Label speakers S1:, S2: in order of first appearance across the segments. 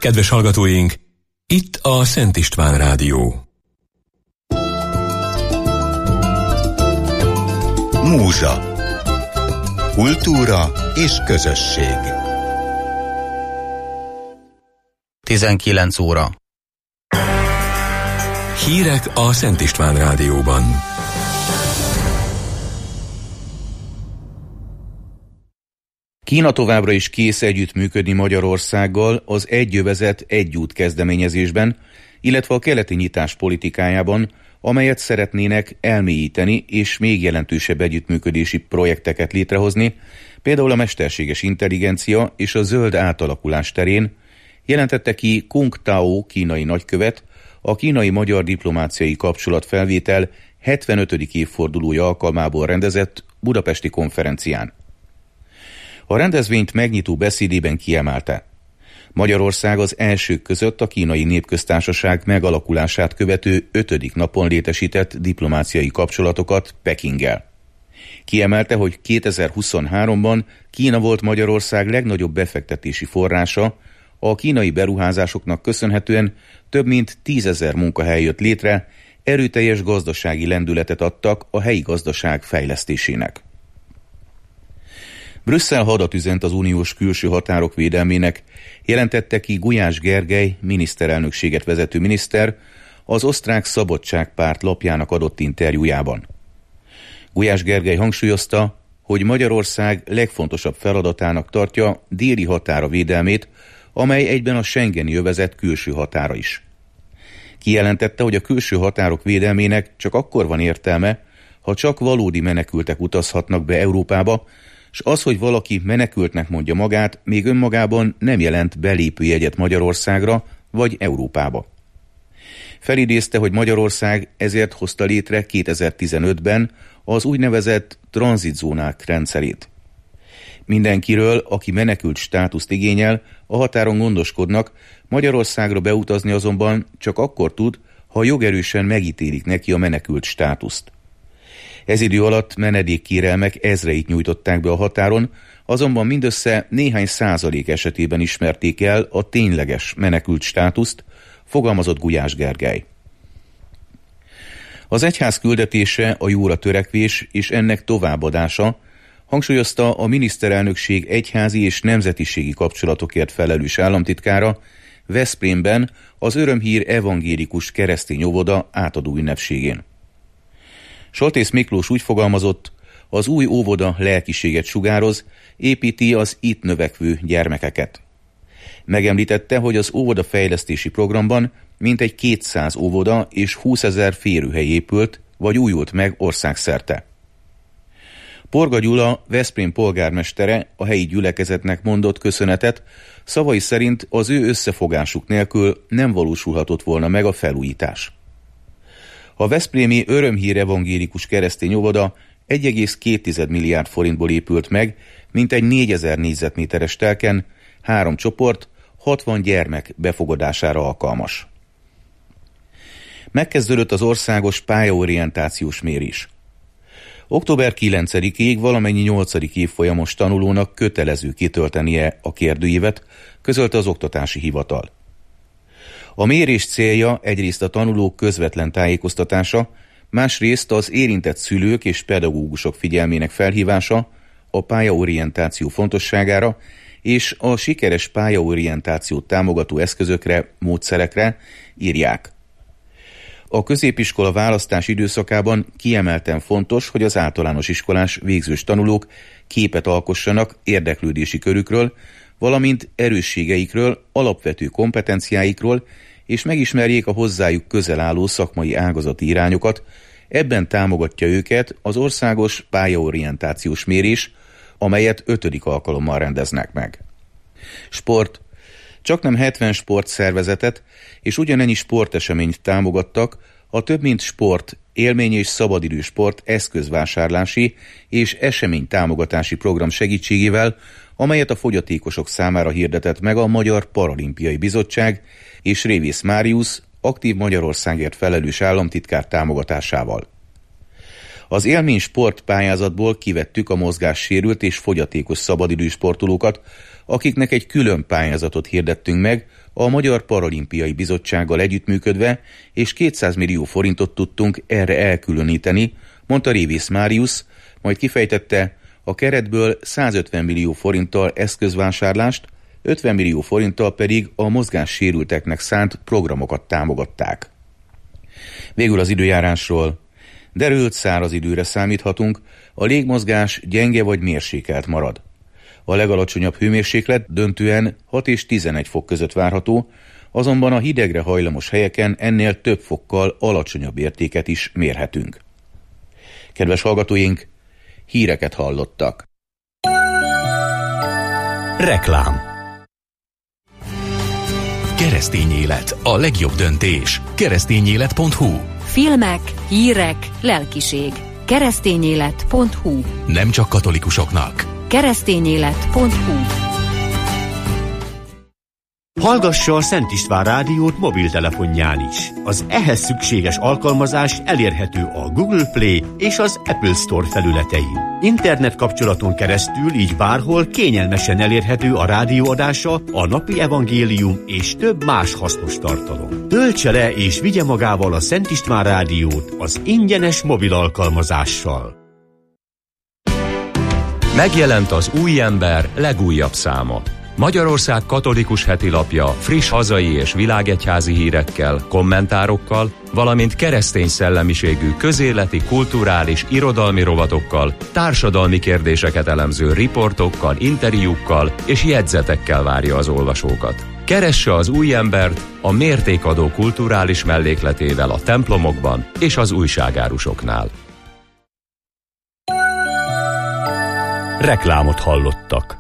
S1: Kedves hallgatóink, itt a Szent István Rádió.
S2: Múzsa. Kultúra és közösség.
S3: 19 óra.
S1: Hírek a Szent István Rádióban.
S4: Kína továbbra is kész együttműködni Magyarországgal az Egy övezet, egy út kezdeményezésben, illetve a keleti nyitás politikájában, amelyet szeretnének elmélyíteni és még jelentősebb együttműködési projekteket létrehozni, például a mesterséges intelligencia és a zöld átalakulás terén, jelentette ki Kung Tao kínai nagykövet a kínai-magyar diplomáciai kapcsolatfelvétel 75. évfordulója alkalmából rendezett budapesti konferencián. A rendezvényt megnyitó beszédében kiemelte: Magyarország az elsők között a Kínai Népköztársaság megalakulását követő 5. napon létesített diplomáciai kapcsolatokat Pekinggel. Kiemelte, hogy 2023-ban Kína volt Magyarország legnagyobb befektetési forrása, a kínai beruházásoknak köszönhetően több mint 10 000 munkahely jött létre, erőteljes gazdasági lendületet adtak a helyi gazdaság fejlesztésének. Brüsszel hadat üzent az uniós külső határok védelmének, jelentette ki Gulyás Gergely miniszterelnökséget vezető miniszter az osztrák Szabadságpárt lapjának adott interjújában. Gulyás Gergely hangsúlyozta, hogy Magyarország legfontosabb feladatának tartja déli határa védelmét, amely egyben a schengeni övezet külső határa is. Kijelentette, hogy a külső határok védelmének csak akkor van értelme, ha csak valódi menekültek utazhatnak be Európába, és az, hogy valaki menekültnek mondja magát, még önmagában nem jelent belépőjegyet Magyarországra vagy Európába. Felidézte, hogy Magyarország ezért hozta létre 2015-ben az úgynevezett tranzitzónák rendszerét. Mindenkiről, aki menekült státuszt igényel, a határon gondoskodnak, Magyarországra beutazni azonban csak akkor tud, ha jogerősen megítélik neki a menekült státuszt. Ez idő alatt menedékkérelmek ezreit nyújtották be a határon, azonban mindössze néhány százalék esetében ismerték el a tényleges menekült státuszt, fogalmazott Gulyás Gergely. Az egyház küldetése a jóra törekvés és ennek továbbadása, hangsúlyozta a miniszterelnökség egyházi és nemzetiségi kapcsolatokért felelős államtitkára Veszprémben az Örömhír evangélikus keresztény óvoda átadó ünnepségén. Soltész Miklós úgy fogalmazott: az új óvoda lelkiséget sugároz, építi az itt növekvő gyermekeket. Megemlítette, hogy az óvoda fejlesztési programban mintegy 200 óvoda és 20 000 férőhely épült vagy újult meg országszerte. Porga Gyula, Veszprém polgármestere a helyi gyülekezetnek mondott köszönetet, szavai szerint az ő összefogásuk nélkül nem valósulhatott volna meg a felújítás. A veszprémi Örömhír evangélikus keresztény óvoda 1,2 milliárd forintból épült meg, mintegy 4000 négyzetméteres telken, 3 csoport, 60 gyermek befogadására alkalmas. Megkezdődött az országos pályaorientációs mérés. Október 9-ig valamennyi 8. évfolyamos tanulónak kötelező kitöltenie a kérdőívet, közölte az Oktatási Hivatal. A mérés célja egyrészt a tanulók közvetlen tájékoztatása, másrészt az érintett szülők és pedagógusok figyelmének felhívása a pályaorientáció fontosságára és a sikeres pályaorientációt támogató eszközökre, módszerekre, írják. A középiskola választás időszakában kiemelten fontos, hogy az általános iskolás végzős tanulók képet alkossanak érdeklődési körükről, valamint erősségeikről, alapvető kompetenciáikról, és megismerjék a hozzájuk közel álló szakmai ágazati irányokat. Ebben támogatja őket az országos pályaorientációs mérés, amelyet 5. alkalommal rendeznek meg. Sport. Csaknem 70 sportszervezetet és ugyanennyi sporteseményt támogattak a több mint sport, élmény és szabadidősport eszközvásárlási és esemény támogatási program segítségével, amelyet a fogyatékosok számára hirdetett meg a Magyar Paralimpiai Bizottság és Révész Máriusz, aktív Magyarországért felelős államtitkár támogatásával. Az élmény sport pályázatból kivettük a mozgássérült és fogyatékos szabadidős sportolókat, akiknek egy külön pályázatot hirdettünk meg a Magyar Paralimpiai Bizottsággal együttműködve, és 200 millió forintot tudtunk erre elkülöníteni, mondta Révész Máriusz, majd kifejtette, a keretből 150 millió forinttal eszközvásárlást, 50 millió forinttal pedig a mozgássérülteknek szánt programokat támogatták. Végül az időjárásról. Derült száraz időre számíthatunk, a légmozgás gyenge vagy mérsékelt marad. A legalacsonyabb hőmérséklet döntően 6 és 11 fok között várható, azonban a hidegre hajlamos helyeken ennél több fokkal alacsonyabb értéket is mérhetünk. Kedves hallgatóink, híreket hallottak.
S1: Reklám. Keresztény élet, a legjobb döntés. Keresztényélet.hu.
S5: Filmek, hírek, lelkiség. Keresztényélet.hu.
S1: Nem csak katolikusoknak.
S5: Keresztényélet.hu.
S6: Hallgassa a Szent István rádiót mobiltelefonján is. Az ehhez szükséges alkalmazás elérhető a Google Play és az Apple Store felületein. Internet kapcsolaton keresztül így bárhol kényelmesen elérhető a rádióadása, a napi evangélium és több más hasznos tartalom. Töltse le és vigye magával a Szent István rádiót az ingyenes mobil alkalmazással.
S1: Megjelent az Új Ember legújabb száma. Magyarország katolikus hetilapja friss hazai és világegyházi hírekkel, kommentárokkal, valamint keresztény szellemiségű közéleti, kulturális, irodalmi rovatokkal, társadalmi kérdéseket elemző riportokkal, interjúkkal és jegyzetekkel várja az olvasókat. Keresse az Új Embert a mértékadó kulturális mellékletével a templomokban és az újságárusoknál.
S6: Reklámot hallottak.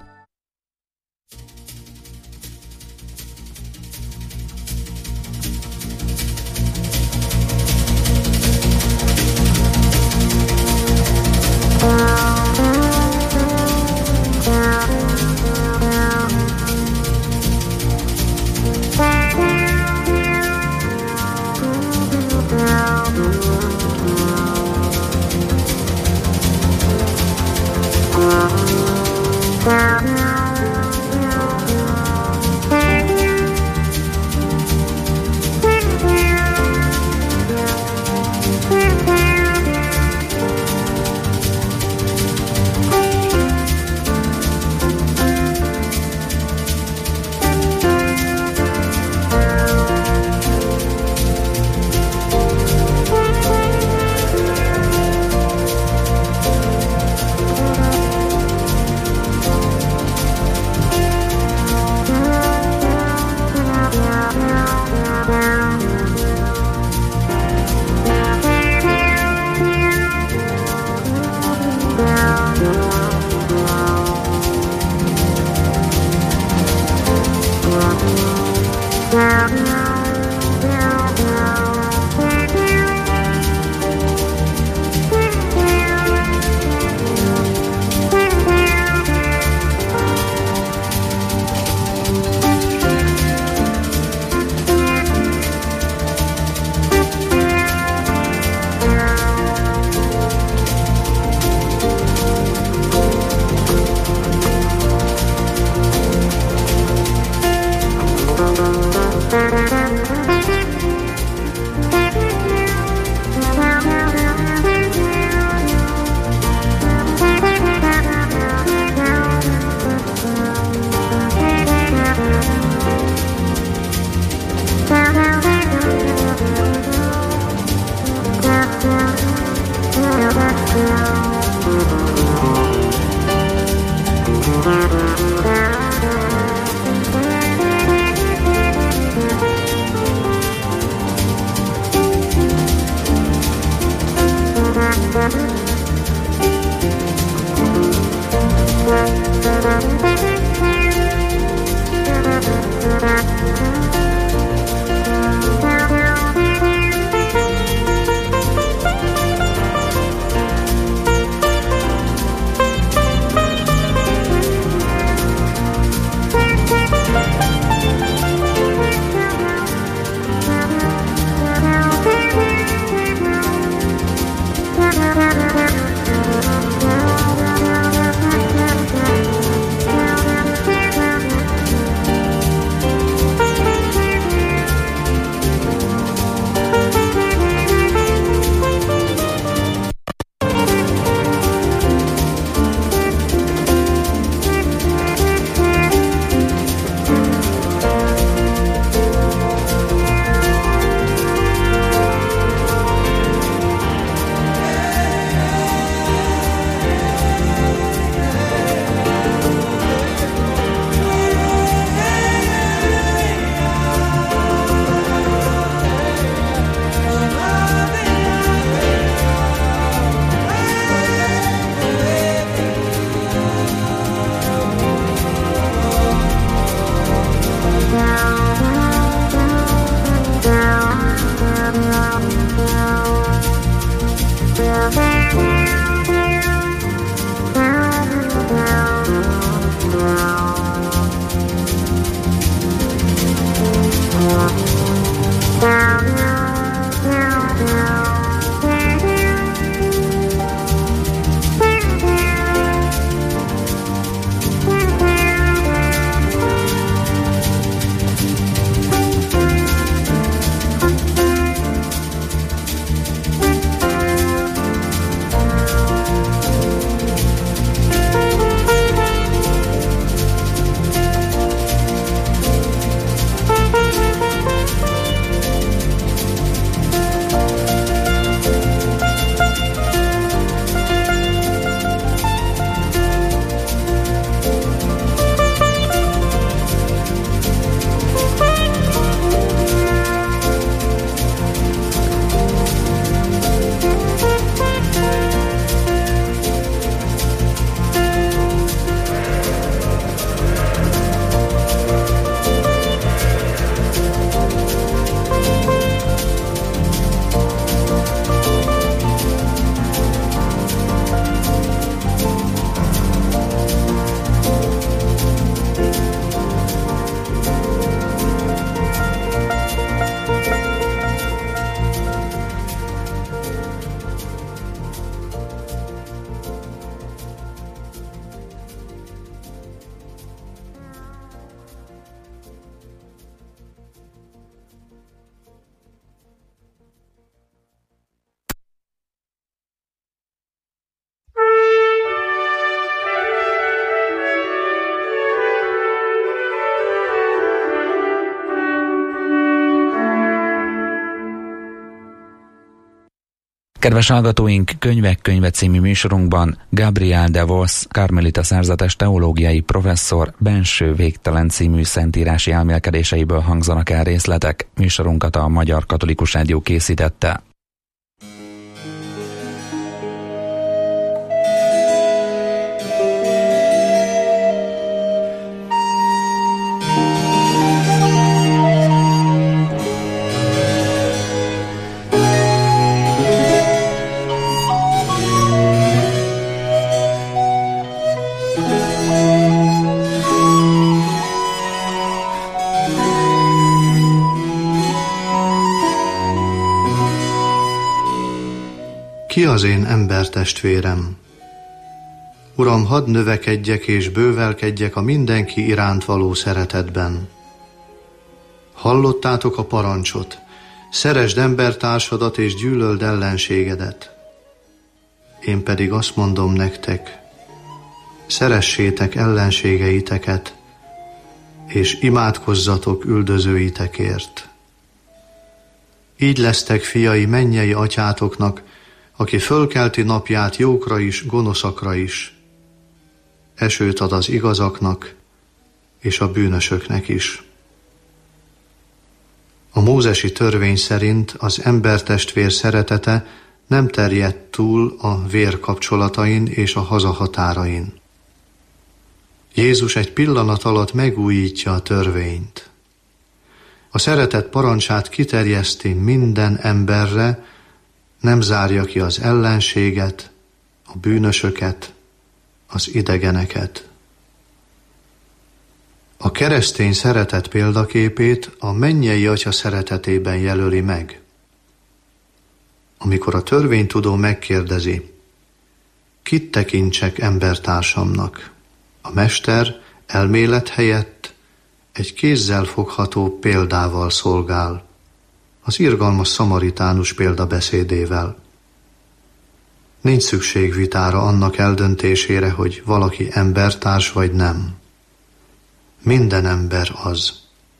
S7: Kedves hallgatóink, Könyvek könyve című műsorunkban Gabriel de Vos, karmelita szerzetes teológiai professzor benső végtelen című szentírási elmélkedéseiből hangzanak el részletek. Műsorunkat a Magyar Katolikus Rádió készítette.
S8: Ki az én embertestvérem? Uram, hadd növekedjek és bővelkedjek a mindenki iránt való szeretetben. Hallottátok a parancsot, szeresd embertársadat és gyűlöld ellenségedet. Én pedig azt mondom nektek, szeressétek ellenségeiteket, és imádkozzatok üldözőitekért. Így lesztek fiai mennyei atyátoknak, aki fölkelti napját jókra is, gonoszakra is. Esőt ad az igazaknak, és a bűnösöknek is. A mózesi törvény szerint az embertestvér szeretete nem terjed túl a vér kapcsolatain és a hazahatárain. Jézus egy pillanat alatt megújítja a törvényt. A szeretet parancsát kiterjeszti minden emberre, nem zárja ki az ellenséget, a bűnösöket, az idegeneket. A keresztény szeretet példaképét a mennyei Atya szeretetében jelöli meg. Amikor a törvénytudó megkérdezi, kit tekintsek embertársamnak, a mester elmélet helyett egy kézzel fogható példával szolgál, az irgalmas szamaritánus példabeszédével. Nincs szükség vitára annak eldöntésére, hogy valaki embertárs vagy nem. Minden ember az.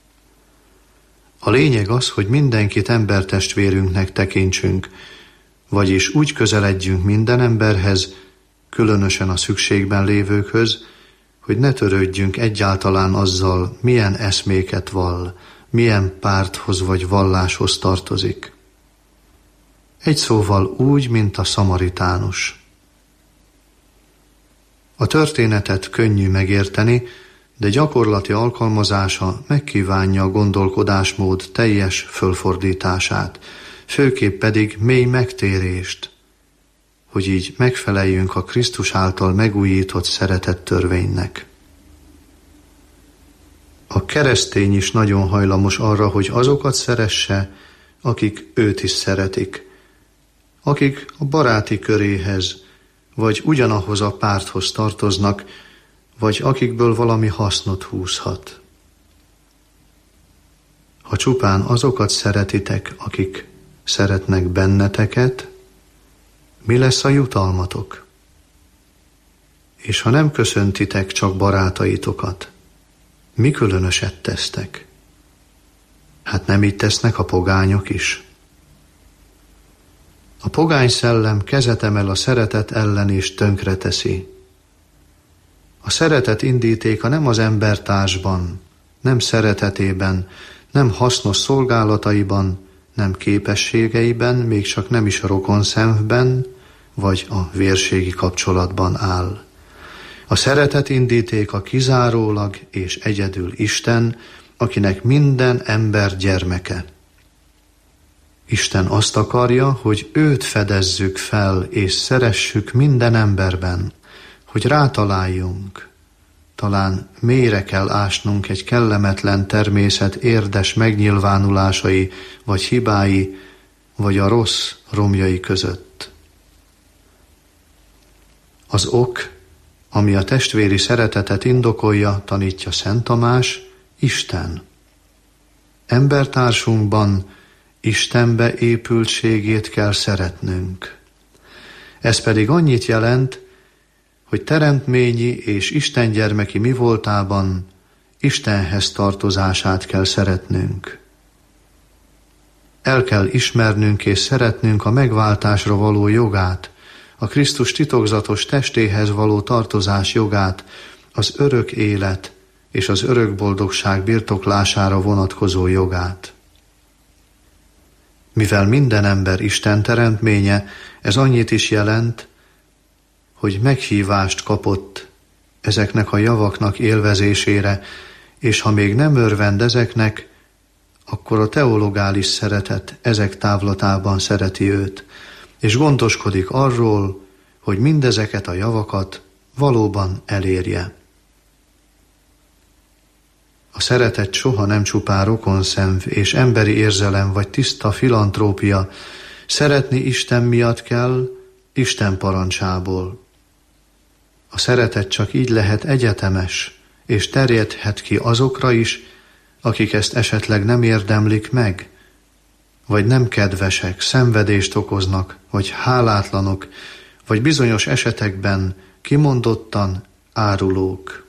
S8: A lényeg az, hogy mindenkit embertestvérünknek tekintsünk, vagyis úgy közeledjünk minden emberhez, különösen a szükségben lévőkhöz, hogy ne törődjünk egyáltalán azzal, milyen eszméket vall, milyen párthoz vagy valláshoz tartozik. Egy szóval úgy, mint a szamaritánus. A történetet könnyű megérteni, de gyakorlati alkalmazása megkívánja a gondolkodásmód teljes fölfordítását, főképp pedig mély megtérést, hogy így megfeleljünk a Krisztus által megújított szeretett törvénynek. A keresztény is nagyon hajlamos arra, hogy azokat szeresse, akik őt is szeretik, akik a baráti köréhez, vagy ugyanahoz a párthoz tartoznak, vagy akikből valami hasznot húzhat. Ha csupán azokat szeretitek, akik szeretnek benneteket, mi lesz a jutalmatok? És ha nem köszöntitek csak barátaitokat, mi különöset tesztek? Hát nem így tesznek a pogányok is? A pogány szellem kezet emel a szeretet ellen és tönkreteszi. A szeretet indítéka nem az embertársban, nem szeretetében, nem hasznos szolgálataiban, nem képességeiben, még csak nem is a rokonszenvben, vagy a vérségi kapcsolatban áll. A szeretet indítéka kizárólag és egyedül Isten, akinek minden ember gyermeke. Isten azt akarja, hogy őt fedezzük fel és szeressük minden emberben, hogy rátaláljunk. Talán mélyre kell ásnunk egy kellemetlen természet érdes megnyilvánulásai, vagy hibái, vagy a rossz romjai között. Az ok, ami a testvéri szeretetet indokolja, tanítja Szent Tamás, Isten. Embertársunkban Istenbe épültségét kell szeretnünk. Ez pedig annyit jelent, hogy teremtményi és istengyermeki mi voltában Istenhez tartozását kell szeretnünk. El kell ismernünk és szeretnünk a megváltásra való jogát, a Krisztus titokzatos testéhez való tartozás jogát, az örök élet és az örök boldogság birtoklására vonatkozó jogát. Mivel minden ember Isten teremtménye, ez annyit is jelent, hogy meghívást kapott ezeknek a javaknak élvezésére, és ha még nem örvend ezeknek, akkor a teologális szeretet ezek távlatában szereti őt, és gondoskodik arról, hogy mindezeket a javakat valóban elérje. A szeretet soha nem csupán rokonszenv és emberi érzelem vagy tiszta filantrópia, szeretni Isten miatt kell, Isten parancsából. A szeretet csak így lehet egyetemes, és terjedhet ki azokra is, akik ezt esetleg nem érdemlik meg, vagy nem kedvesek, szenvedést okoznak, vagy hálátlanok, vagy bizonyos esetekben kimondottan árulók.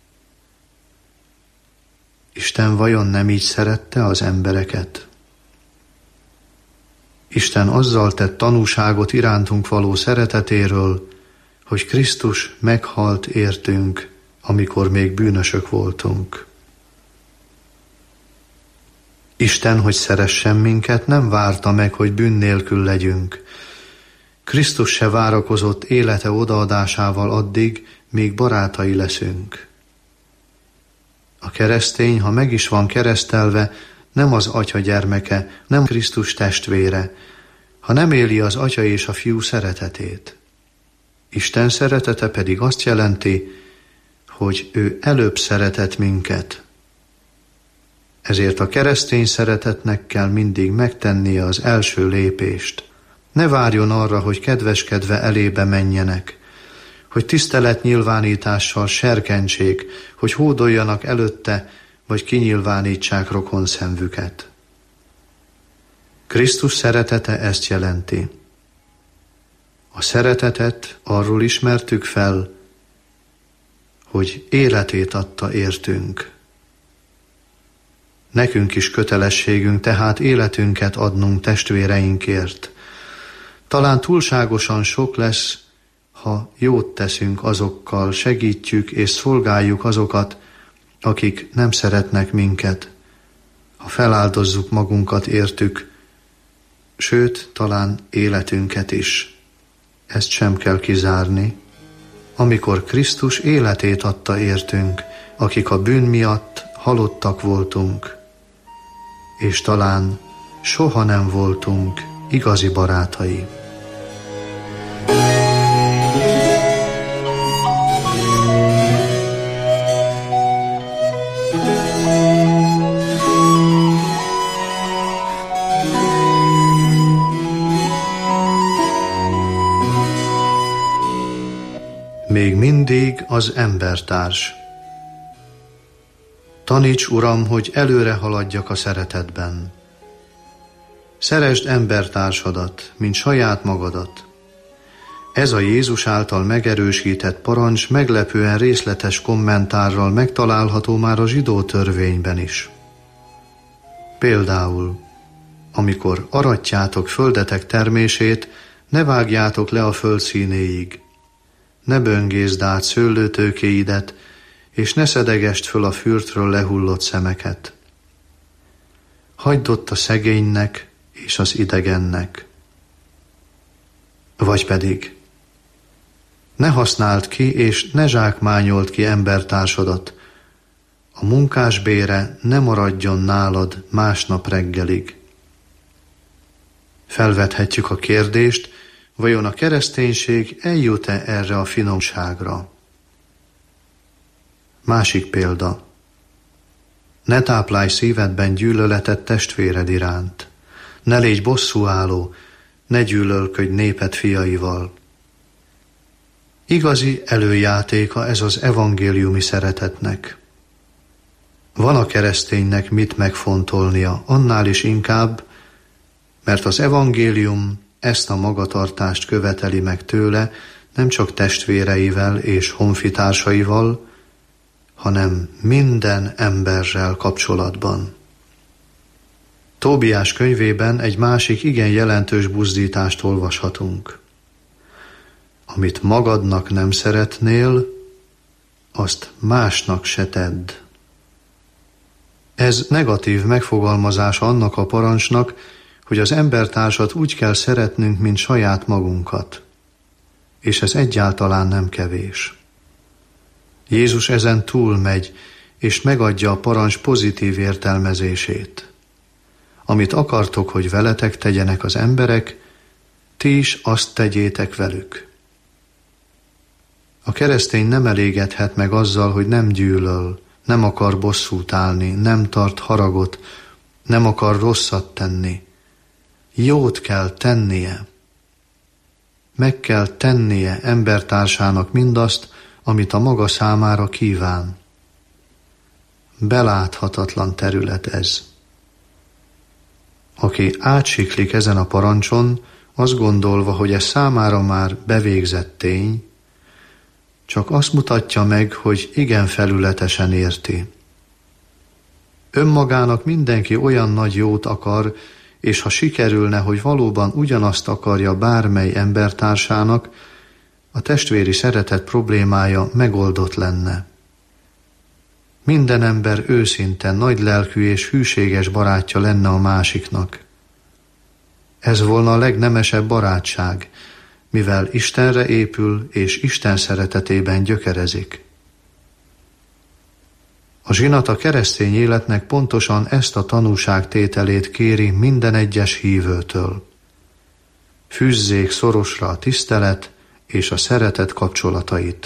S8: Isten vajon nem így szerette az embereket? Isten azzal tett tanúságot irántunk való szeretetéről, hogy Krisztus meghalt értünk, amikor még bűnösök voltunk. Isten, hogy szeressen minket, nem várta meg, hogy bűn nélkül legyünk. Krisztus se várakozott élete odaadásával addig, míg barátai leszünk. A keresztény, ha meg is van keresztelve, nem az Atya gyermeke, nem Krisztus testvére, ha nem éli az Atya és a Fiú szeretetét. Isten szeretete pedig azt jelenti, hogy ő előbb szeretett minket. Ezért a keresztény szeretetnek kell mindig megtennie az első lépést. Ne várjon arra, hogy kedveskedve elébe menjenek, hogy tiszteletnyilvánítással serkentsék, hogy hódoljanak előtte, vagy kinyilvánítsák rokonszenvüket. Krisztus szeretete ezt jelenti. A szeretetet arról ismertük fel, hogy életét adta értünk. Nekünk is kötelességünk tehát életünket adnunk testvéreinkért. Talán túlságosan sok lesz, ha jót teszünk azokkal, segítjük és szolgáljuk azokat, akik nem szeretnek minket, ha feláldozzuk magunkat értük, sőt, talán életünket is. Ezt sem kell kizárni, amikor Krisztus életét adta értünk, akik a bűn miatt halottak voltunk, és talán soha nem voltunk igazi barátai. még mindig az embertárs. Taníts, Uram, hogy előre haladjak a szeretetben. Szeresd embertársadat, mint saját magadat. Ez a Jézus által megerősített parancs meglepően részletes kommentárral megtalálható már a zsidó törvényben is. Például, amikor aratjátok földetek termését, ne vágjátok le a föld színéig, ne böngészd át szőlőtőkéidet, és ne szedegest föl a fürtről lehullott szemeket. Hagyd ott a szegénynek és az idegennek. Vagy pedig, ne használd ki és ne zsákmányold ki embertársadat, a munkás bére ne maradjon nálad másnap reggelig. Felvethetjük a kérdést, vajon a kereszténység eljut-e erre a finomságra? Másik példa. Ne táplálj szívedben gyűlöletet testvéred iránt. Ne légy bosszúálló, ne gyűlölködj néped fiaival. Igazi előjátéka ez az evangéliumi szeretetnek. Van a kereszténynek mit megfontolnia, annál is inkább, mert az evangélium ezt a magatartást követeli meg tőle, nem csak testvéreivel és honfitársaival, hanem minden emberrel kapcsolatban. Tóbiás könyvében egy másik igen jelentős buzdítást olvashatunk. Amit magadnak nem szeretnél, azt másnak se tedd. Ez negatív megfogalmazása annak a parancsnak, hogy az embertársat úgy kell szeretnünk, mint saját magunkat. És ez egyáltalán nem kevés. Jézus ezen túlmegy, és megadja a parancs pozitív értelmezését. Amit akartok, hogy veletek tegyenek az emberek, ti is azt tegyétek velük. A keresztény nem elégedhet meg azzal, hogy nem gyűlöl, nem akar bosszút állni, nem tart haragot, nem akar rosszat tenni. Jót kell tennie. Meg kell tennie embertársának mindazt, amit a maga számára kíván. Beláthatatlan terület ez. Aki átsiklik ezen a parancson, azt gondolva, hogy ez számára már bevégzett tény, csak azt mutatja meg, hogy igen felületesen érti. Önmagának mindenki olyan nagy jót akar, és ha sikerülne, hogy valóban ugyanazt akarja bármely embertársának, a testvéri szeretet problémája megoldott lenne. Minden ember őszinte, nagylelkű és hűséges barátja lenne a másiknak. Ez volna a legnemesebb barátság, mivel Istenre épül és Isten szeretetében gyökerezik. A zsinat a keresztény életnek pontosan ezt a tanúságtételét kéri minden egyes hívőtől. Fűzzék szorosra a tisztelet és a szeretet kapcsolatait.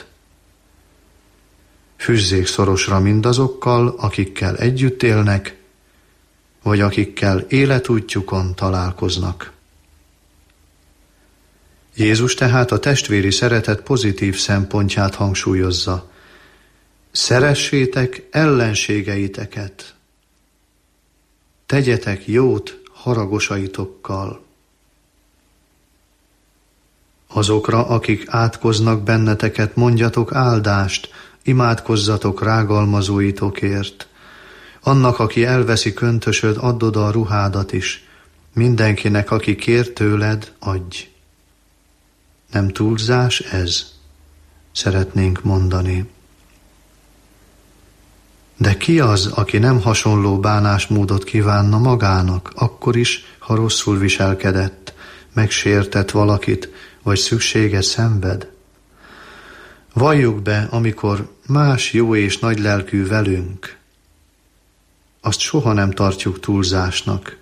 S8: Fűzzék szorosra mindazokkal, akikkel együtt élnek, vagy akikkel életútjukon találkoznak. Jézus tehát a testvéri szeretet pozitív szempontját hangsúlyozza. Szeressétek ellenségeiteket. Tegyetek jót haragosaitokkal. Azokra, akik átkoznak benneteket, mondjatok áldást, imádkozzatok rágalmazóitokért. Annak, aki elveszi köntösöd, add oda a ruhádat is. Mindenkinek, aki kér tőled, adj. Nem túlzás ez? Szeretnénk mondani. De ki az, aki nem hasonló bánásmódot kívánna magának, akkor is, ha rosszul viselkedett, megsértett valakit, vagy szükséget szenved? Valljuk be, amikor más jó és nagylelkű velünk, azt soha nem tartjuk túlzásnak.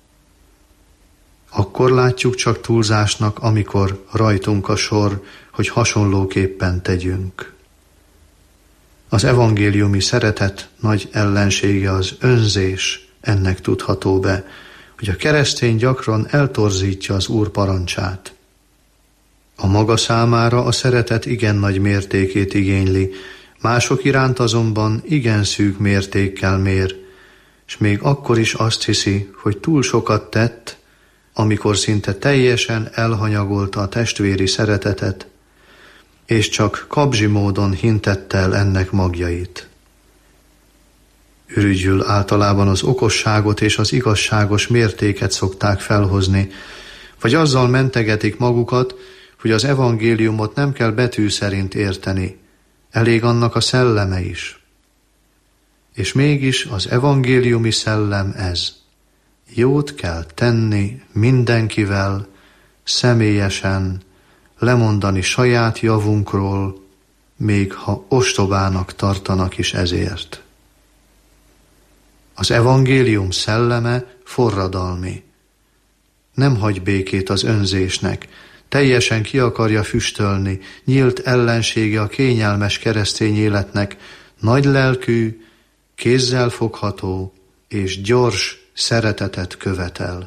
S8: Akkor látjuk csak túlzásnak, amikor rajtunk a sor, hogy hasonlóképpen tegyünk. Az evangéliumi szeretet nagy ellensége az önzés, ennek tudható be, hogy a keresztény gyakran eltorzítja az Úr parancsát. A maga számára a szeretet igen nagy mértékét igényli, mások iránt azonban igen szűk mértékkel mér, és még akkor is azt hiszi, hogy túl sokat tett, amikor szinte teljesen elhanyagolta a testvéri szeretetet, és csak kabzsi módon hintette el ennek magjait. Ürügyül általában az okosságot és az igazságos mértéket szokták felhozni, vagy azzal mentegetik magukat, hogy az evangéliumot nem kell betű szerint érteni, elég annak a szelleme is. És mégis az evangéliumi szellem ez. Jót kell tenni mindenkivel, személyesen, lemondani saját javunkról, még ha ostobának tartanak is ezért. Az evangélium szelleme forradalmi. Nem hagy békét az önzésnek, teljesen ki akarja füstölni, nyílt ellensége a kényelmes keresztény életnek, nagy lelkű, kézzel fogható és gyors szeretetet követel.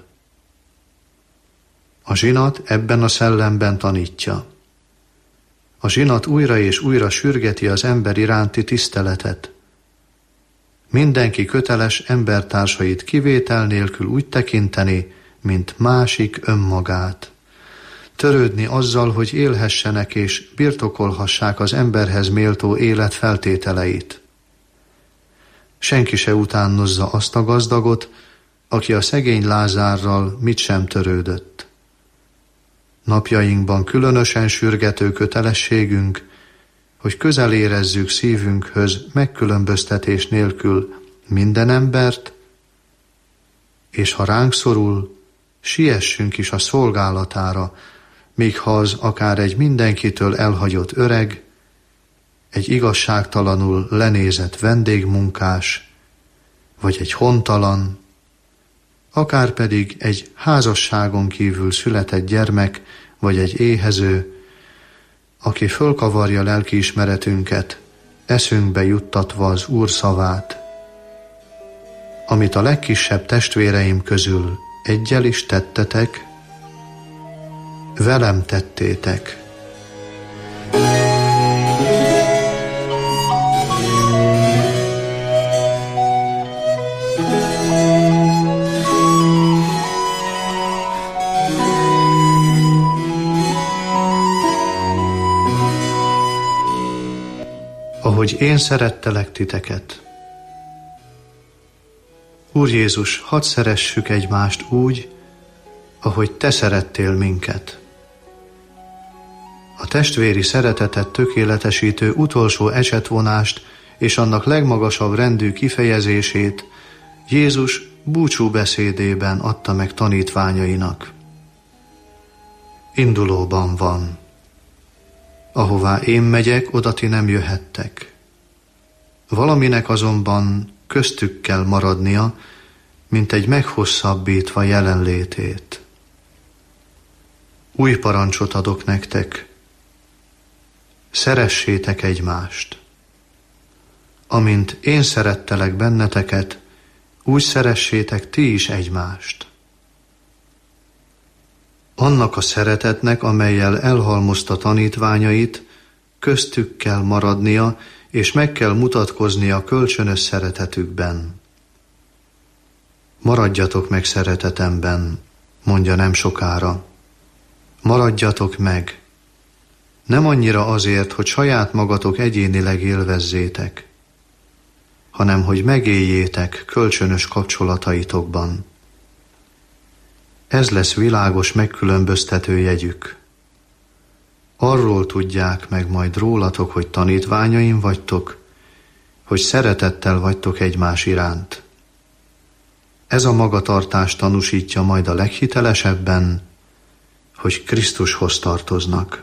S8: A zsinat ebben a szellemben tanítja. A zsinat újra és újra sürgeti az ember iránti tiszteletet. Mindenki köteles embertársait kivétel nélkül úgy tekinteni, mint másik önmagát. Törődni azzal, hogy élhessenek és birtokolhassák az emberhez méltó élet feltételeit. Senki se utánozza azt a gazdagot, aki a szegény Lázárral mit sem törődött. Napjainkban különösen sürgető kötelességünk, hogy közel érezzük szívünkhöz megkülönböztetés nélkül minden embert, és ha ránk szorul, siessünk is a szolgálatára, még ha az akár egy mindenkitől elhagyott öreg, egy igazságtalanul lenézett vendégmunkás, vagy egy hontalan, akár pedig egy házasságon kívül született gyermek, vagy egy éhező, aki fölkavarja lelkiismeretünket, eszünkbe juttatva az Úr szavát. Amit a legkisebb testvéreim közül eggyel is tettetek, velem tettétek. Ahogy én szerettelek titeket. Úr Jézus, hadd szeressük egymást úgy, ahogy te szerettél minket. A testvéri szeretetet tökéletesítő utolsó esetvonást és annak legmagasabb rendű kifejezését Jézus búcsúbeszédében adta meg tanítványainak. Indulóban van. Ahová én megyek, oda ti nem jöhettek. Valaminek azonban köztük kell maradnia, mint egy meghosszabbítva jelenlétét. Új parancsot adok nektek. Szeressétek egymást. Amint én szerettelek benneteket, úgy szeressétek ti is egymást. Annak a szeretetnek, amellyel elhalmozta tanítványait, köztük kell maradnia, és meg kell mutatkoznia kölcsönös szeretetükben. Maradjatok meg szeretetemben, mondja nem sokára. Maradjatok meg. Nem annyira azért, hogy saját magatok egyénileg élvezzétek, hanem hogy megéljétek kölcsönös kapcsolataitokban. Ez lesz világos megkülönböztető jegyük. Arról tudják meg majd rólatok, hogy tanítványaim vagytok, hogy szeretettel vagytok egymás iránt. Ez a magatartás tanúsítja majd a leghitelesebben, hogy Krisztushoz tartoznak.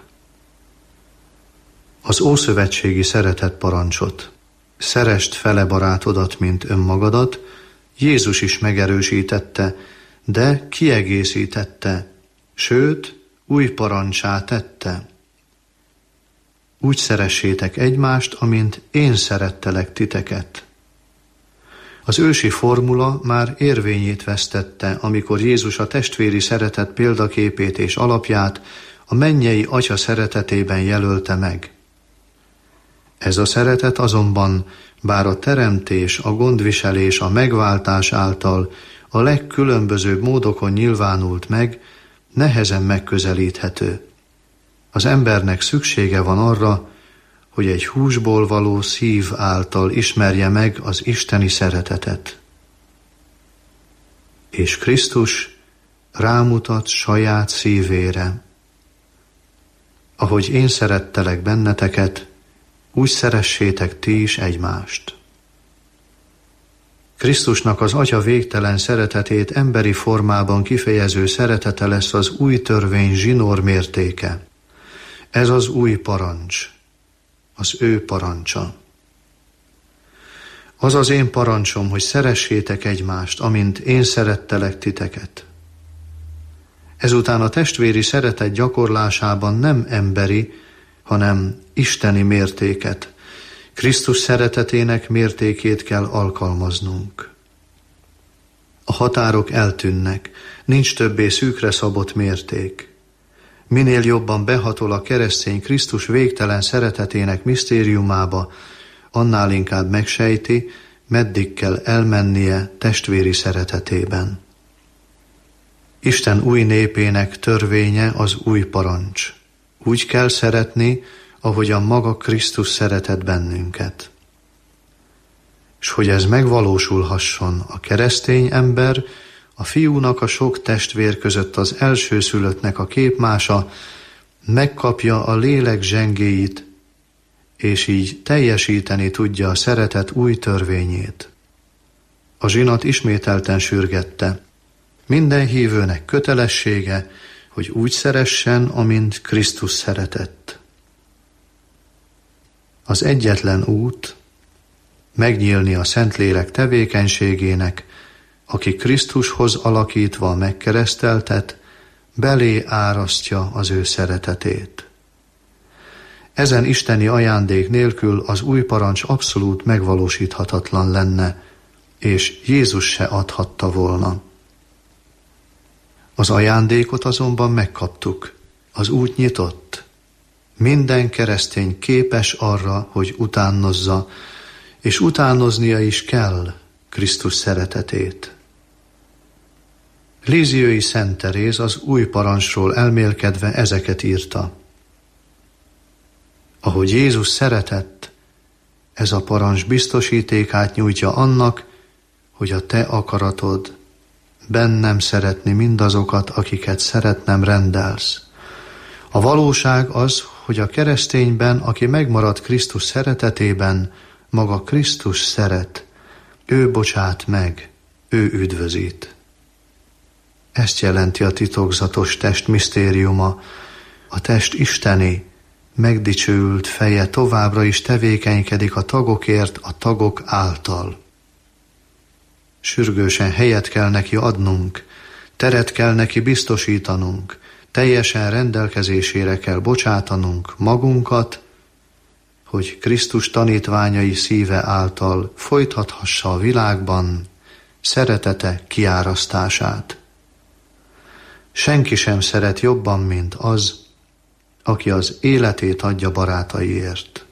S8: Az ószövetségi szeretet parancsot, szeresd fele barátodat, mint önmagadat, Jézus is megerősítette, de kiegészítette, sőt, új parancsá tette. Úgy szeressétek egymást, amint én szerettelek titeket. Az ősi formula már érvényét vesztette, amikor Jézus a testvéri szeretet példaképét és alapját a mennyei Atya szeretetében jelölte meg. Ez a szeretet azonban, bár a teremtés, a gondviselés, a megváltás által a legkülönbözőbb módokon nyilvánult meg, nehezen megközelíthető. Az embernek szüksége van arra, hogy egy húsból való szív által ismerje meg az isteni szeretetet. És Krisztus rámutat saját szívére. Ahogy én szerettelek benneteket, úgy szeressétek ti is egymást. Krisztusnak az Atya végtelen szeretetét emberi formában kifejező szeretete lesz az új törvény zsinórmértéke. Ez az új parancs, az ő parancsa. Az az én parancsom, hogy szeressétek egymást, amint én szerettelek titeket. Ezután a testvéri szeretet gyakorlásában nem emberi, hanem isteni mértéket, Krisztus szeretetének mértékét kell alkalmaznunk. A határok eltűnnek, nincs többé szűkre szabott mérték. Minél jobban behatol a keresztény Krisztus végtelen szeretetének misztériumába, annál inkább megsejti, meddig kell elmennie testvéri szeretetében. Isten új népének törvénye az új parancs. Úgy kell szeretni, ahogyan maga Krisztus szeretett bennünket. És hogy ez megvalósulhasson, a keresztény ember a fiúnak a sok testvér között az elsőszülöttnek a képmása, megkapja a lélek zsengéit, és így teljesíteni tudja a szeretet új törvényét. A zsinat ismételten sürgette. Minden hívőnek kötelessége, hogy úgy szeressen, amint Krisztus szeretett. Az egyetlen út megnyílni a Szentlélek tevékenységének, aki Krisztushoz alakítva megkereszteltet, belé árasztja az ő szeretetét. Ezen isteni ajándék nélkül az új parancs abszolút megvalósíthatatlan lenne, és Jézus se adhatta volna. Az ajándékot azonban megkaptuk, az út nyitott. Minden keresztény képes arra, hogy utánozza, és utánoznia is kell Krisztus szeretetét. Líziói Szent Teréz az új parancsról elmélkedve ezeket írta. Ahogy Jézus szeretett, ez a parancs biztosítékát nyújtja annak, hogy a te akaratod bennem szeretni mindazokat, akiket szeretnem rendelsz. A valóság az, hogy a keresztényben, aki megmarad Krisztus szeretetében, maga Krisztus szeret, ő bocsát meg, ő üdvözít. Ezt jelenti a titokzatos test misztériuma, a test isteni, megdicsőült feje továbbra is tevékenykedik a tagokért, a tagok által. Sürgősen helyet kell neki adnunk, teret kell neki biztosítanunk, teljesen rendelkezésére kell bocsátanunk magunkat, hogy Krisztus tanítványai szíve által folytathassa a világban szeretete kiárasztását. Senki sem szeret jobban, mint az, aki az életét adja barátaiért.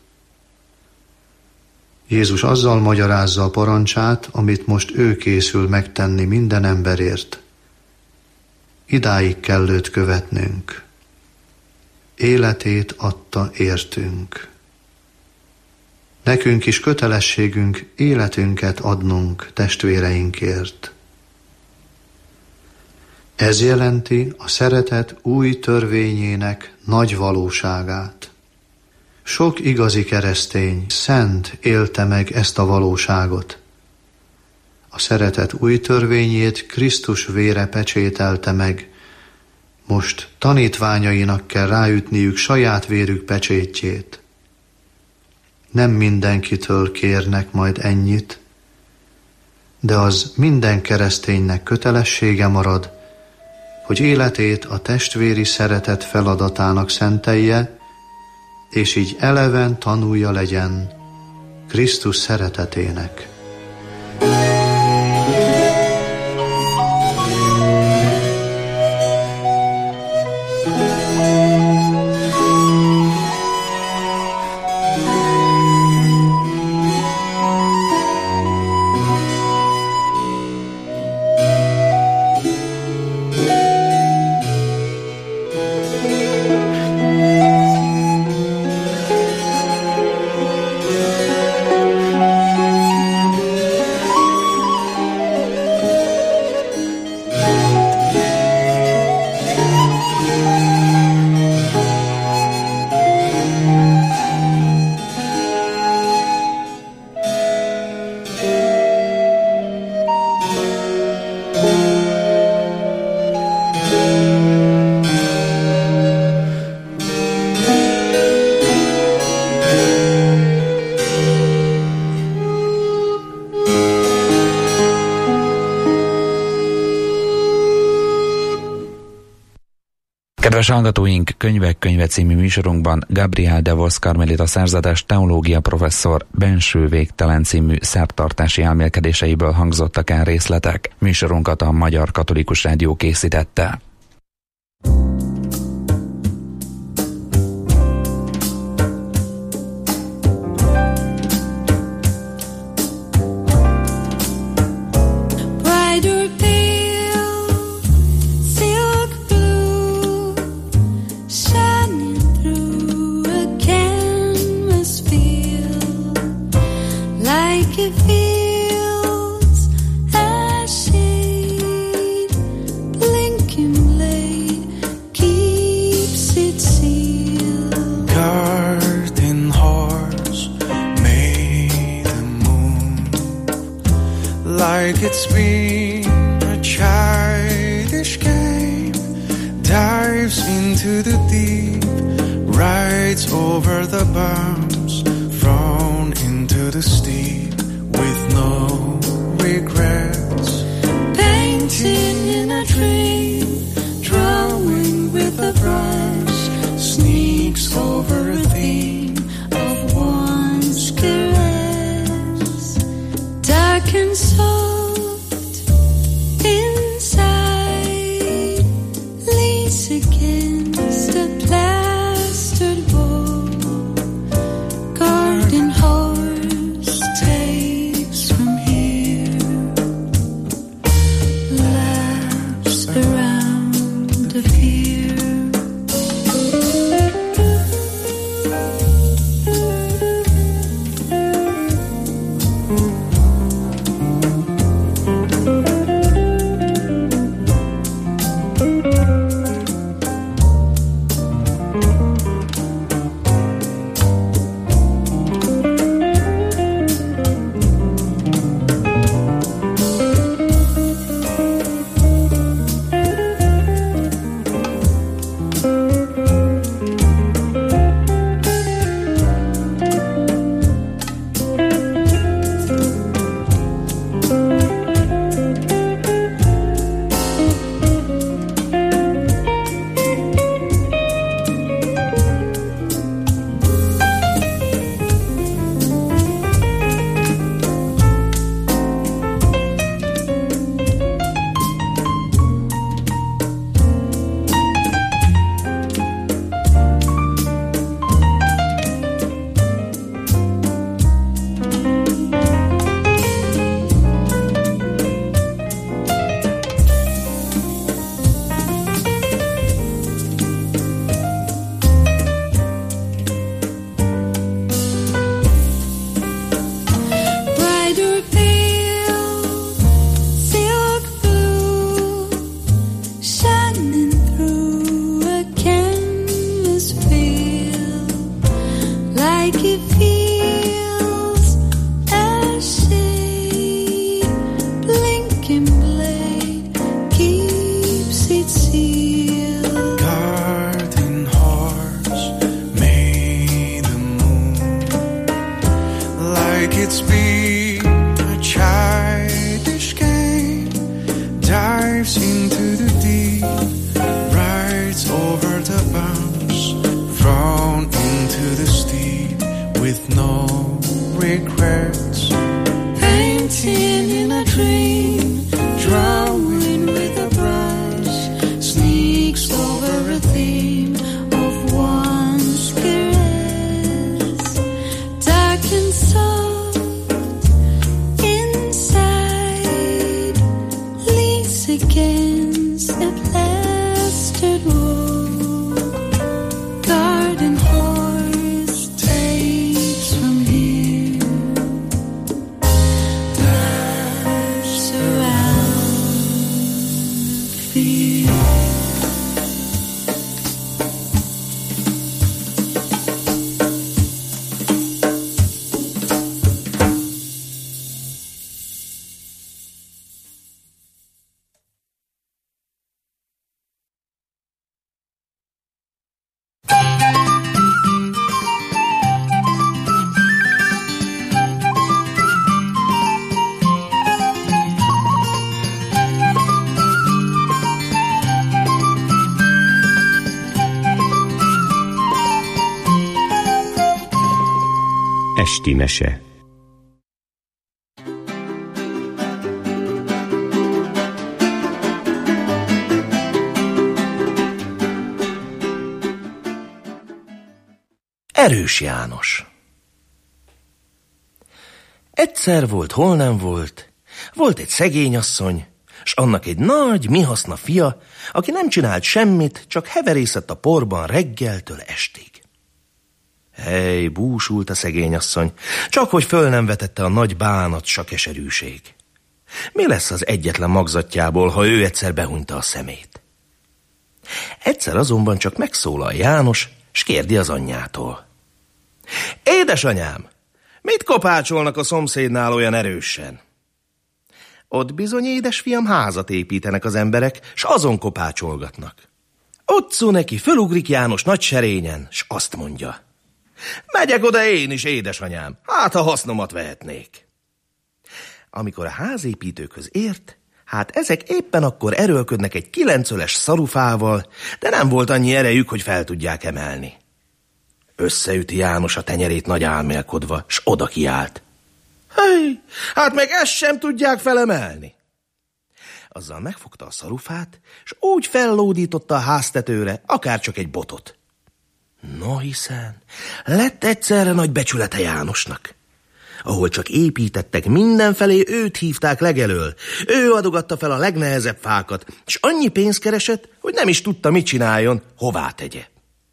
S8: Jézus azzal magyarázza a parancsát, amit most ő készül megtenni minden emberért. Idáig kell őt követnünk. Életét adta értünk. Nekünk is kötelességünk életünket adnunk testvéreinkért. Ez jelenti a szeretet új törvényének nagy valóságát. Sok igazi keresztény, szent élte meg ezt a valóságot. A szeretet új törvényét Krisztus vére pecsételte meg. Most tanítványainak kell ráütniük saját vérük pecsétjét. Nem mindenkitől kérnek majd ennyit, de az minden kereszténynek kötelessége marad, hogy életét a testvéri szeretet feladatának szentelje, és így eleven tanulja legyen Krisztus szeretetének.
S7: Kedves hallgatóink, Könyvek könyve című műsorunkban Gabriel de Vos karmelita szerzetes teológia professzor Benső végtelen című szertartási elmélkedéseiből hangzottak el részletek. Műsorunkat a Magyar Katolikus Rádió készítette.
S9: Like it's been a childish game, dives into the deep, rides over the bumps, thrown into the steep with no regrets. Painting in a dream, drawing with a brush, sneaks over a theme of one's caress. Dark and soft inside, leans against a plastered wall. Garden horse takes from here, laps around the pier.
S10: Garden horse takes from here. Esti mese.
S11: Erős János. Egyszer volt, hol nem volt. Volt egy szegény asszony, s annak egy nagy, mihaszna fia, aki nem csinált semmit, csak heverészett a porban reggeltől estig. Hely, búsult a szegény asszony, csak hogy föl nem vetette a nagy bánat, s a keserűség. Mi lesz az egyetlen magzatjából, ha ő egyszer behunyta a szemét? Egyszer azonban csak megszólal János, s kérdi az anyjától. Édesanyám, mit kopácsolnak a szomszédnál olyan erősen? Ott bizony, édesfiam, házat építenek az emberek, s azon kopácsolgatnak. Otszó neki fölugrik János nagy serényen, s azt mondja. Megyek oda én is, édesanyám, hát ha hasznomat vehetnék. Amikor a házépítőkhöz ért, hát ezek éppen akkor erőlködnek egy 9 öles szarufával, de nem volt annyi erejük, hogy fel tudják emelni. Összeüti János a tenyerét nagy álmélkodva, s oda kiált. Hely, hát meg ezt sem tudják felemelni. Azzal megfogta a szarufát, s úgy fellódította a háztetőre, akárcsak egy botot. No hiszen, lett egyszerre nagy becsülete Jánosnak. Ahol csak építettek, mindenfelé őt hívták legelől. Ő adogatta fel a legnehezebb fákat, és annyi pénzt keresett, hogy nem is tudta, mit csináljon, hová tegye.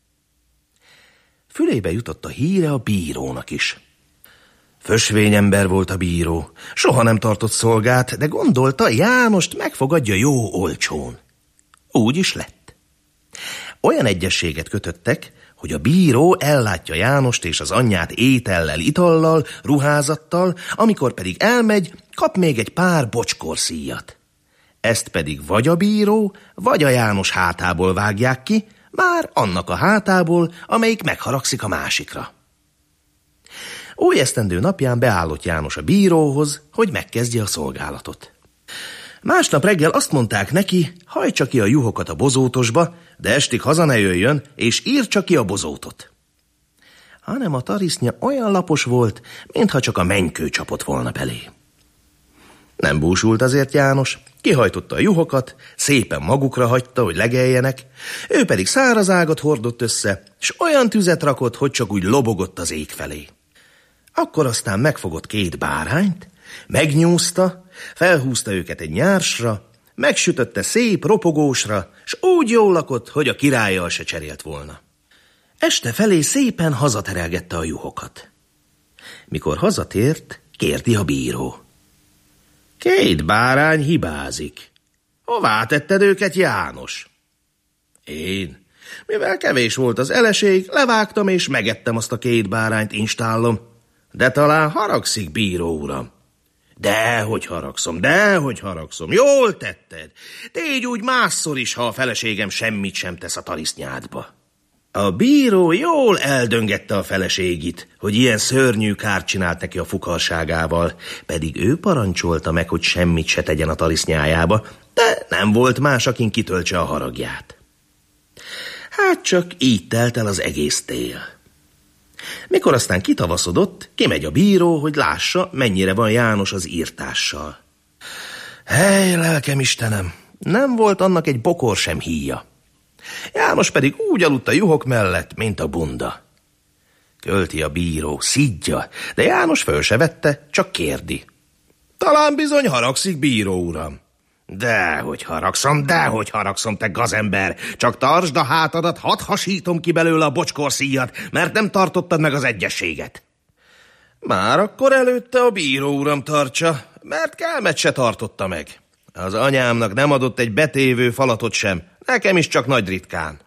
S11: Fülébe jutott a híre a bírónak is. Fösvényember volt a bíró, soha nem tartott szolgát, de gondolta, Jánost megfogadja jó olcsón. Úgy is lett. Olyan egyezséget kötöttek, hogy a bíró ellátja Jánost és az anyját étellel, itallal, ruházattal, amikor pedig elmegy, kap még egy pár bocskorszíjat. Ezt pedig vagy a bíró, vagy a János hátából vágják ki, már annak a hátából, amelyik megharagszik a másikra. Új esztendő napján beállott János a bíróhoz, hogy megkezdje a szolgálatot. Másnap reggel azt mondták neki, hajtsa ki a juhokat a bozótosba, de estig haza ne jöjjön, és írtsa ki a bozótot. Hanem a tarisznya olyan lapos volt, mintha csak a mennykő csapott volna belé. Nem búsult azért János, kihajtotta a juhokat, szépen magukra hagyta, hogy legeljenek, ő pedig száraz ágat hordott össze, s olyan tüzet rakott, hogy csak úgy lobogott az ég felé. Akkor aztán megfogott 2 bárányt, megnyúzta, felhúzta őket egy nyársra, megsütötte szép ropogósra, s úgy jól lakott, hogy a királlyal se cserélt volna. Este felé szépen hazaterelgette a juhokat. Mikor hazatért, kérdi a bíró. 2 bárány hibázik. Hová tetted őket, János? Én, mivel kevés volt az eleség, levágtam és megettem azt a 2 bárányt, instállom. De talán haragszik, bíró uram. Dehogy haragszom, jól tetted. Tégy úgy másszor is, ha a feleségem semmit sem tesz a tarisznyádba. A bíró jól eldöngette a feleségit, hogy ilyen szörnyű kárt csinált neki a fukarságával, pedig ő parancsolta meg, hogy semmit se tegyen a tarisznyájába, de nem volt más, akin kitöltse a haragját. Hát csak így telt el az egész tél. Mikor aztán kitavaszodott, kimegy a bíró, hogy lássa, mennyire van János az írtással. Hely, lelkem Istenem, nem volt annak egy bokor sem híja. János pedig úgy aludt a juhok mellett, mint a bunda. Költi a bíró, szidja, de János föl se vette, csak kérdi. Talán bizony haragszik, bíró uram. Dehogy haragszom, te gazember, csak tartsd a hátadat, hadd hasítom ki belőle a bocskorszíjat, mert nem tartottad meg az egyezséget. Már akkor előtte a bíró uram tartsa, mert kelmet se tartotta meg. Az anyámnak nem adott egy betévő falatot sem, nekem is csak nagy ritkán.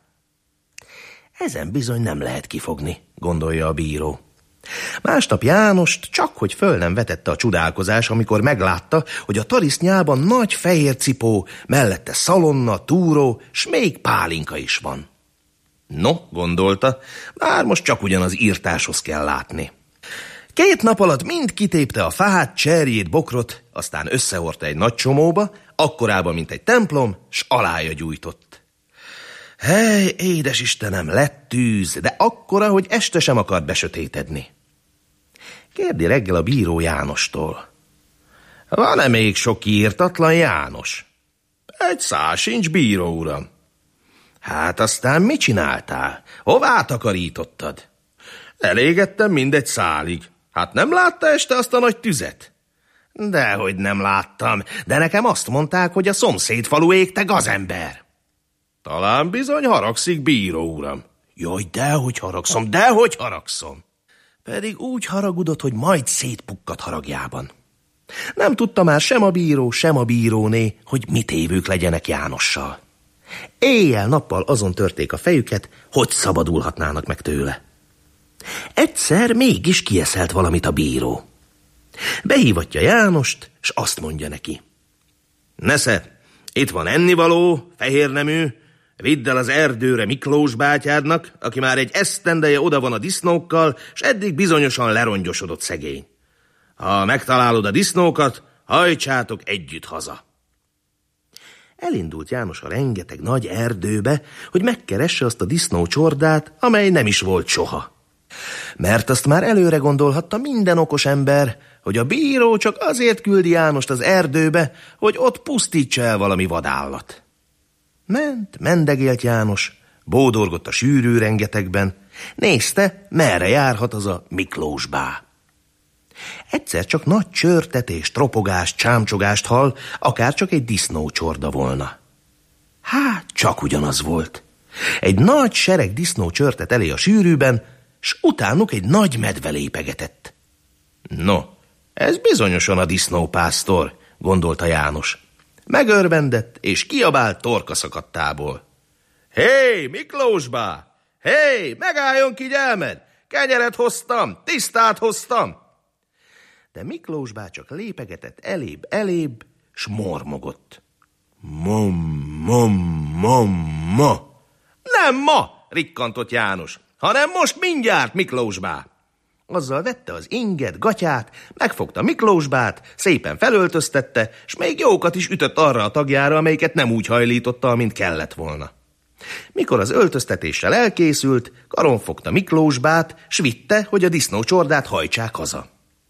S11: Ezen bizony nem lehet kifogni, gondolja a bíró. Másnap Jánost csak hogy föl nem vetette a csodálkozás, amikor meglátta, hogy a tarisznyában nagy fehér cipó, mellette szalonna, túró, s még pálinka is van. No, gondolta, már most csak ugyanaz írtáshoz kell látni. 2 nap alatt mind kitépte a fát, cserjét, bokrot, aztán összehordta egy nagy csomóba, akkorába, mint egy templom, s alája gyújtott. Hely, édes Istenem, lett tűz, de akkora, hogy este sem akart besötétedni. kérdi reggel a bíró Jánostól. Van-e még sok kiírtatlan, János? Egy szál sincs, bíró uram. Hát aztán mit csináltál? Hová takarítottad? Elégettem mindegy szálig. Hát nem látta este azt a nagy tüzet? Dehogy nem láttam, de nekem azt mondták, hogy a szomszéd falu égte gazember. Talán bizony haragszik, bíró uram. Jaj, dehogy haragszom. Pedig úgy haragudott, hogy majd szétpukkadt haragjában. Nem tudta már sem a bíró, sem a bíróné, hogy mit évők legyenek Jánossal. Éjjel-nappal azon törték a fejüket, hogy szabadulhatnának meg tőle. Egyszer mégis kieszelt valamit a bíró. Behívatja Jánost, s azt mondja neki. Nesze, itt van ennivaló, fehérnemű, vidd el az erdőre Miklós bátyádnak, aki már egy esztendeje oda van a disznókkal, s eddig bizonyosan lerongyosodott szegény. Ha megtalálod a disznókat, hajtsátok együtt haza. Elindult János a rengeteg nagy erdőbe, hogy megkeresse azt a disznócsordát, amely nem is volt soha. Mert azt már előre gondolhatta minden okos ember, hogy a bíró csak azért küldi Jánost az erdőbe, hogy ott pusztítsa el valami vadállat. Mendegélt János, bódorgott a sűrű rengetegben, nézte, merre járhat az a Miklós bá. Egyszer csak nagy csörtetés, tropogást, csámcsogást hall, akár csak egy disznócsorda volna. Hát, csak ugyanaz volt. Egy nagy sereg disznó csörtet elé a sűrűben, s utánuk egy nagy medve lépegetett. No, ez bizonyosan a disznópásztor, gondolta János. Megörvendett, és kiabált torkaszakadtából. Hé, Miklós bá! Hé, megálljon ki, gyermed! Kenyeret hoztam, tisztát hoztam! De Miklós bá csak lépegetett elébb, s mormogott. Ma. Nem ma, rikkantott János, hanem most mindjárt, Miklós bá. Azzal vette az inget, gatyát, megfogta Miklós bát, szépen felöltöztette, s még jókat is ütött arra a tagjára, amelyiket nem úgy hajlította, mint kellett volna. Mikor az öltöztetéssel elkészült, karon fogta Miklós bát, s vitte, hogy a disznócsordát hajtsák haza.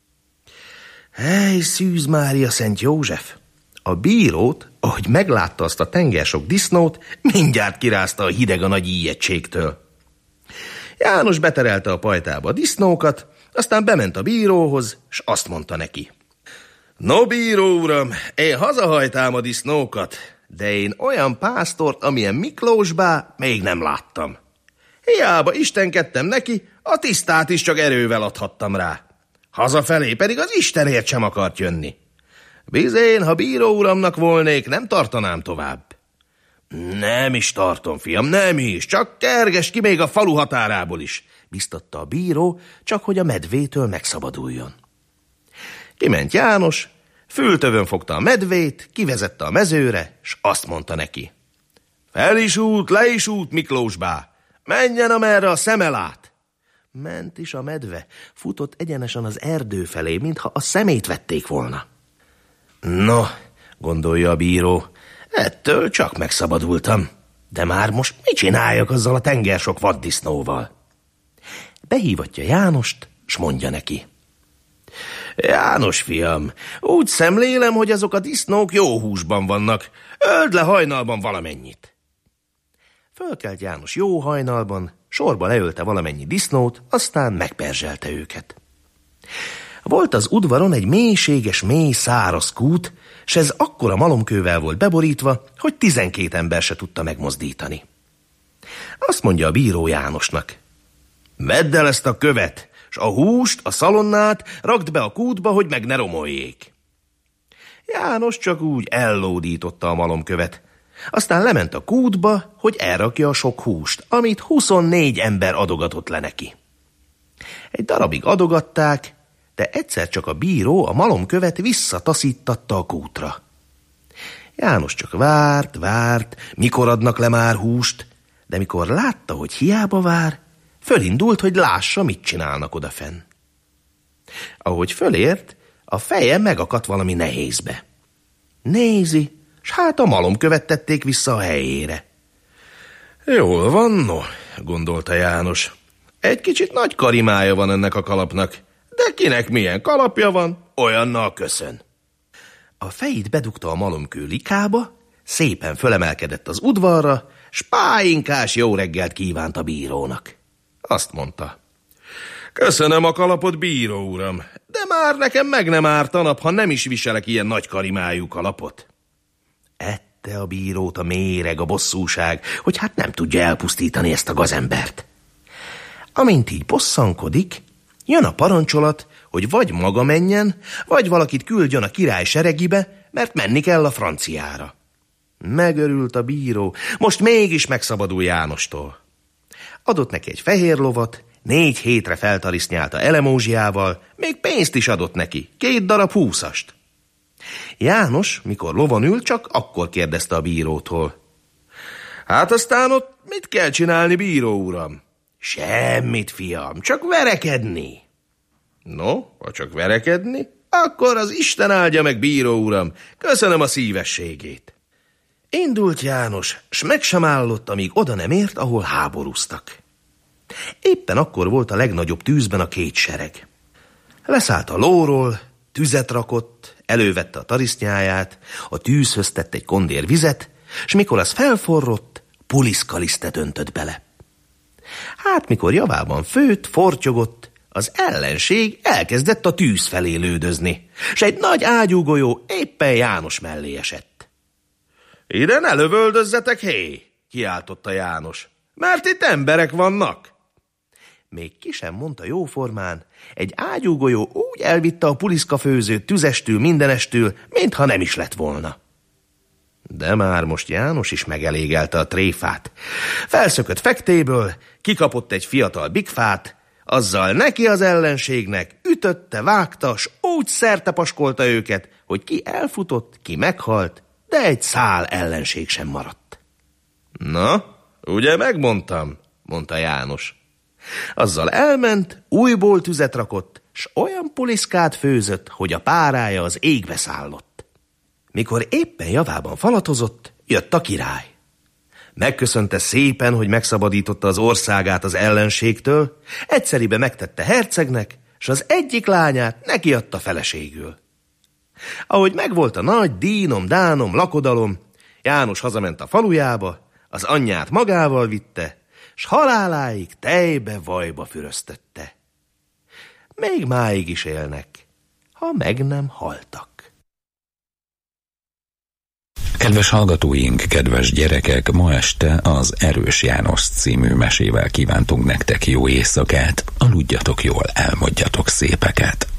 S11: Hely, Szűz Mária Szent József! A bírót, ahogy meglátta azt a tengersok disznót, mindjárt kirázta a hideg a nagy ijegységtől. János beterelte a pajtába a disznókat, aztán bement a bíróhoz, s azt mondta neki. No, bíró uram, én hazahajtám a disznókat, de én olyan pásztort, amilyen Miklós bá, még nem láttam. Hiába istenkedtem neki, a tisztát is csak erővel adhattam rá. Hazafelé pedig az Istenért sem akart jönni. Bizén, ha bíró uramnak volnék, nem tartanám tovább. Nem is tartom, fiam, nem is, csak kerges ki még a falu határából is, biztatta a bíró, csak hogy a medvétől megszabaduljon. Kiment János, fültövön fogta a medvét, kivezette a mezőre, s azt mondta neki. Fel is út, le is út, Miklós bá, menjen, amerre a szeme lát. Ment is a medve, futott egyenesen az erdő felé, mintha a szemét vették volna. No, gondolja a bíró, ettől csak megszabadultam, de már most mit csináljak azzal a tengersok vaddisznóval? Behívatja Jánost, s mondja neki. János fiam, úgy szemlélem, hogy azok a disznók jó húsban vannak, öld le hajnalban valamennyit. Fölkelt János jó hajnalban, sorba leölte valamennyi disznót, aztán megperzselte őket. Volt az udvaron egy mélységes, mély száraz kút, s ez akkora malomkővel volt beborítva, hogy 12 ember se tudta megmozdítani. Azt mondja a bíró Jánosnak. Vedd el ezt a követ, s a húst, a szalonnát rakd be a kútba, hogy meg ne romoljék. János csak úgy ellódította a malomkövet, aztán lement a kútba, hogy elrakja a sok húst, amit 24 ember adogatott le neki. Egy darabig adogatták, de egyszer csak a bíró a malomkövet visszataszítatta a kútra. János csak várt, mikor adnak le már húst, de mikor látta, hogy hiába vár, fölindult, hogy lássa, mit csinálnak odafenn. Ahogy fölért, a feje megakadt valami nehézbe. Nézi, s hát a malomkövet tették vissza a helyére. Jól van, no, gondolta János. Egy kicsit nagy karimája van ennek a kalapnak, de kinek milyen kalapja van, olyannal köszön. A fejét bedugta a malomkő likába, szépen fölemelkedett az udvarra, s pálinkás jó reggelt kívánt a bírónak. Azt mondta: köszönöm a kalapot, bíró uram, de már nekem meg nem árt a nap, ha nem is viselek ilyen nagy karimájú kalapot. Ette a bírót a méreg, a bosszúság, hogy hát nem tudja elpusztítani ezt a gazembert. Amint így bosszankodik, jön a parancsolat, hogy vagy maga menjen, vagy valakit küldjön a király seregibe, mert menni kell a franciára. Megörült a bíró, most mégis megszabadul Jánostól. Adott neki egy fehér lovat, 4 hétre feltarisznyálta elemózsiával, még pénzt is adott neki, 2 darab 20-ast. János, mikor lovon ült, csak akkor kérdezte a bírótól: hát aztán ott mit kell csinálni, bíró uram? Semmit, fiam, csak verekedni. No, ha csak verekedni, akkor az Isten áldja meg, bíró uram, köszönöm a szívességét. Indult János, s meg sem állott, amíg oda nem ért, ahol háborúztak. Éppen akkor volt a legnagyobb tűzben a 2 sereg. Leszállt a lóról, tüzet rakott, elővette a tarisznyáját, a tűzhöz tett egy kondér vizet, s mikor az felforrott, puliszkalisztet öntött bele. Hát mikor javában főtt, fortyogott, az ellenség elkezdett a tűz felé lődözni, s egy nagy ágyúgolyó éppen János mellé esett. Ide ne lövöldözzetek, hé! Kiáltotta János, mert itt emberek vannak. Még ki sem mondta jóformán, egy ágyúgolyó úgy elvitte a puliszkafőzőt tüzestül, mindenestül, mintha nem is lett volna. De már most János is megelégelte a tréfát. Felszökött fektéből, kikapott egy fiatal bigfát, azzal neki az ellenségnek ütötte, vágta, s úgy szertepaskolta őket, hogy ki elfutott, ki meghalt, de egy szál ellenség sem maradt. Na, ugye megmondtam, mondta János. Azzal elment, újból tüzet rakott, s olyan puliszkát főzött, hogy a párája az égbe szállott. Mikor éppen javában falatozott, jött a király. Megköszönte szépen, hogy megszabadította az országát az ellenségtől, egyszeribe megtette hercegnek, s az egyik lányát neki adta feleségül. Ahogy megvolt a nagy dínom-dánom lakodalom, János hazament a falujába, az anyját magával vitte, s haláláig tejbe-vajba füröztette. Még máig is élnek, ha meg nem haltak.
S7: Kedves hallgatóink, kedves gyerekek, ma este az Erős János című mesével kívántunk nektek jó éjszakát. Aludjatok jól, álmodjatok szépeket.